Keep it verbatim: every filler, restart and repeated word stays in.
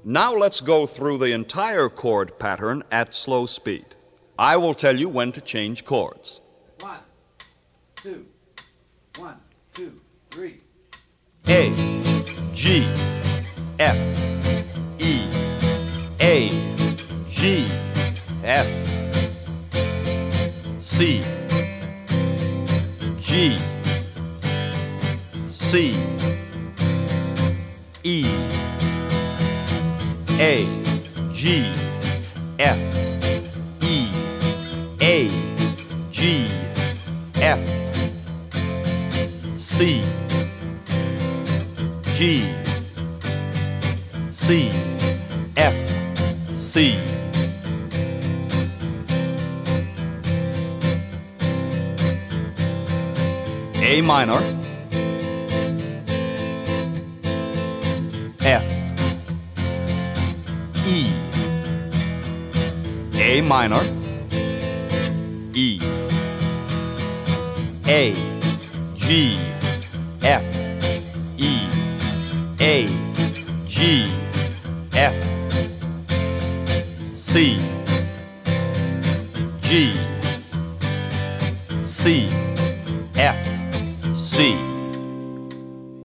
Now let's go through the entire chord pattern at slow speed. I will tell you when to change chords. One, two, one, two, three. A, G, F, E, A, G, F, C, G, C, E, A, G, F, E, A, G, F, C, G, C, F, C. A minor, F, E, A minor, E, A, G, F, E, A, G, F, C, G, C, F, C.